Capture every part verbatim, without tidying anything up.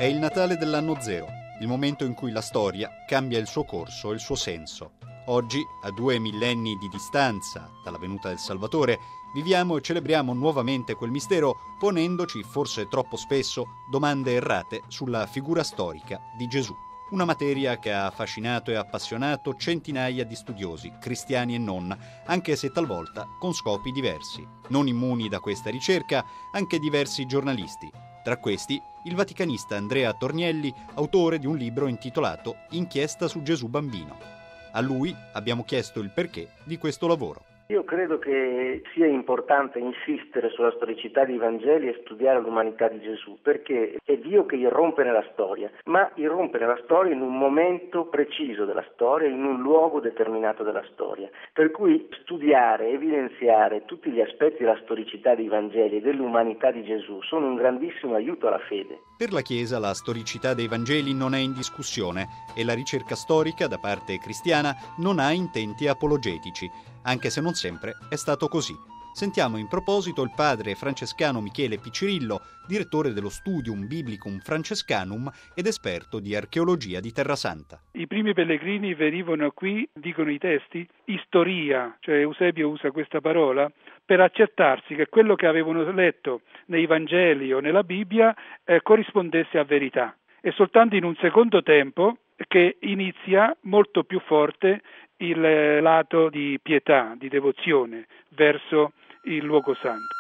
È il Natale dell'anno zero, il momento in cui la storia cambia il suo corso e il suo senso. Oggi, a due millenni di distanza dalla venuta del Salvatore, viviamo e celebriamo nuovamente quel mistero, ponendoci, forse troppo spesso, domande errate sulla figura storica di Gesù. Una materia che ha affascinato e appassionato centinaia di studiosi, cristiani e non, anche se talvolta con scopi diversi. Non immuni da questa ricerca, anche diversi giornalisti. Tra questi, il vaticanista Andrea Tornielli, autore di un libro intitolato Inchiesta su Gesù Bambino. A lui abbiamo chiesto il perché di questo lavoro. Io credo che sia importante insistere sulla storicità dei Vangeli e studiare l'umanità di Gesù, perché è Dio che irrompe nella storia, ma irrompe nella storia in un momento preciso della storia, in un luogo determinato della storia. Per cui studiare, evidenziare tutti gli aspetti della storicità dei Vangeli e dell'umanità di Gesù sono un grandissimo aiuto alla fede. Per la Chiesa la storicità dei Vangeli non è in discussione e la ricerca storica da parte cristiana non ha intenti apologetici, anche se non sempre è stato così. Sentiamo in proposito il padre francescano Michele Piccirillo, direttore dello Studium Biblicum Francescanum ed esperto di archeologia di Terrasanta. I primi pellegrini venivano qui, dicono i testi, istoria, cioè Eusebio usa questa parola, per accertarsi che quello che avevano letto nei Vangeli o nella Bibbia eh, corrispondesse a verità. È soltanto in un secondo tempo che inizia molto più forte il lato di pietà, di devozione verso il luogo santo.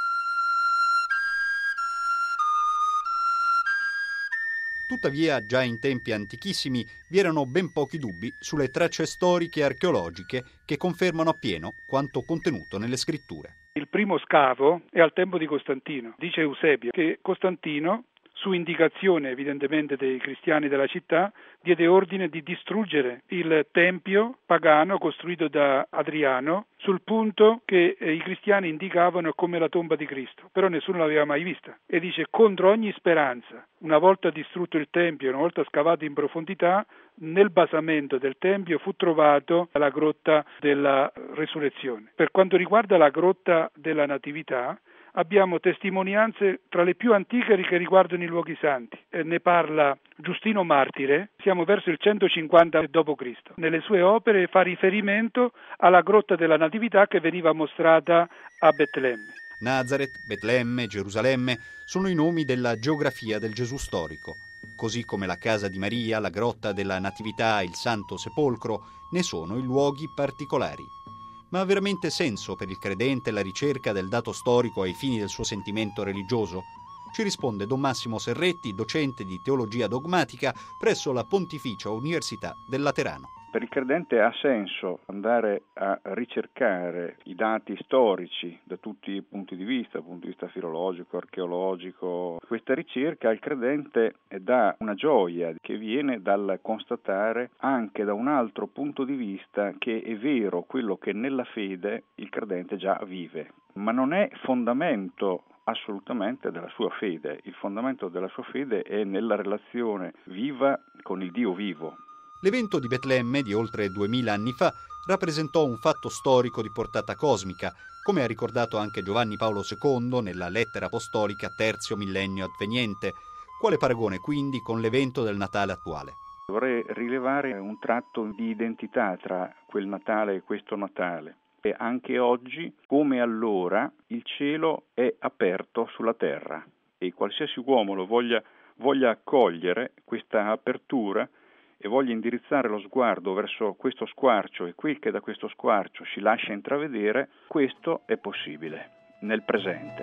Tuttavia, già in tempi antichissimi vi erano ben pochi dubbi sulle tracce storiche e archeologiche che confermano appieno quanto contenuto nelle scritture. Il primo scavo è al tempo di Costantino. Dice Eusebio che Costantino, su indicazione evidentemente dei cristiani della città, diede ordine di distruggere il tempio pagano costruito da Adriano sul punto che eh, i cristiani indicavano come la tomba di Cristo, però nessuno l'aveva mai vista. E dice contro ogni speranza, una volta distrutto il tempio, una volta scavato in profondità, nel basamento del tempio fu trovato la grotta della Resurrezione. Per quanto riguarda la grotta della Natività, abbiamo testimonianze tra le più antiche che riguardano i luoghi santi. Eh, ne parla Giustino Martire, siamo verso il centocinquanta dopo Cristo Nelle sue opere fa riferimento alla grotta della Natività che veniva mostrata a Betlemme. Nazaret, Betlemme, Gerusalemme sono i nomi della geografia del Gesù storico. Così come la casa di Maria, la grotta della Natività e il Santo Sepolcro ne sono i luoghi particolari. Ma ha veramente senso per il credente la ricerca del dato storico ai fini del suo sentimento religioso? Ci risponde Don Massimo Serretti, docente di teologia dogmatica presso la Pontificia Università del Laterano. Per il credente ha senso andare a ricercare i dati storici da tutti i punti di vista, dal punto di vista filologico, archeologico. Questa ricerca al credente dà una gioia che viene dal constatare anche da un altro punto di vista che è vero quello che nella fede il credente già vive, ma non è fondamento assolutamente della sua fede. Il fondamento della sua fede è nella relazione viva con il Dio vivo. L'evento di Betlemme di oltre duemila anni fa rappresentò un fatto storico di portata cosmica, come ha ricordato anche Giovanni Paolo secondo nella lettera apostolica Tertio Millennio Adveniente. Quale paragone quindi con l'evento del Natale attuale? Vorrei rilevare un tratto di identità tra quel Natale e questo Natale. E anche oggi, come allora, il cielo è aperto sulla terra e qualsiasi uomo lo voglia, voglia accogliere questa apertura e voglia indirizzare lo sguardo verso questo squarcio e quel che da questo squarcio ci lascia intravedere, questo è possibile nel presente.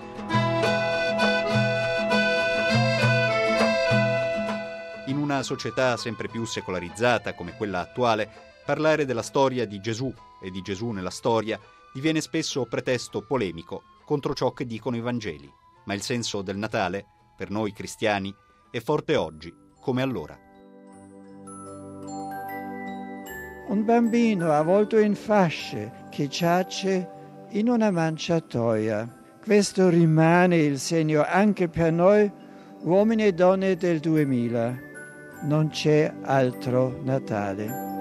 In una società sempre più secolarizzata come quella attuale, parlare della storia di Gesù e di Gesù nella storia diviene spesso pretesto polemico contro ciò che dicono i Vangeli. Ma il senso del Natale, per noi cristiani, è forte oggi come allora. Un bambino avvolto in fasce che giace in una manciatoia. Questo rimane il segno anche per noi, uomini e donne del duemila. Non c'è altro Natale.